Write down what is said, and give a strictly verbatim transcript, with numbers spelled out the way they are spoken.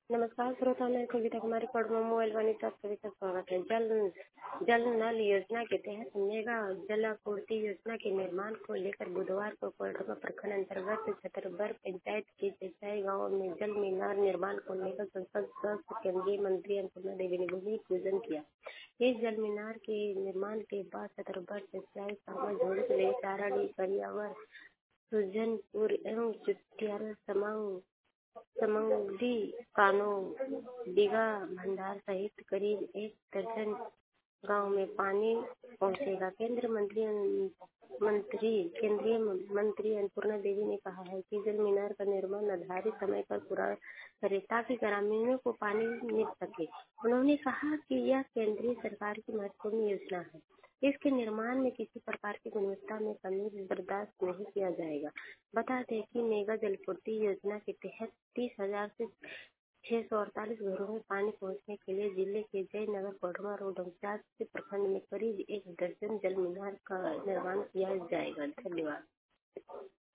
नमस्कार श्रोता, मैं कविता कुमारी पड़वा मोबाइल वाणी का सभी का स्वागत है। जल जल नल योजना के तहत मेगा जल आपूर्ति योजना के निर्माण को लेकर बुधवार को कोडरमा प्रखंड अंतर्गत छतरबर पंचायत के चचाई गांव में जल मीनार निर्माण को लेकर संसद सदस्य केंद्रीय मंत्री अन्नपूर्णा देवी ने भूमि पूजन किया। इस जल मीनार के निर्माण के बाद छतरबर चचाई सामा झोड़े चाराडी करियावर सुजनपुर एवं चुटियारा समांग समंगली कानो बीघा भंडार सहित करीब एक दर्जन गांव में पानी पहुंचेगा। केंद्रीय मंत्री मंत्री केंद्रीय मंत्री अन्नपूर्णा देवी ने कहा है कि जल मीनार का निर्माण निर्धारित समय पर पूरा करे ताकि ग्रामीणों को पानी मिल सके। उन्होंने कहा कि यह केंद्रीय सरकार की महत्वपूर्ण योजना है। इसके निर्माण में किसी प्रकार की गुणवत्ता में कमी बर्दाश्त नहीं किया जाएगा। बता दें कि मेगा जलपूर्ति योजना के तहत तीस हजार से छह सौ अड़तालीस घरों में पानी पहुंचने के लिए जिले के जयनगर कोडरमा रोड पंचायत के प्रखंड में करीब एक दर्जन जल मीनार का निर्माण किया जाएगा। धन्यवाद।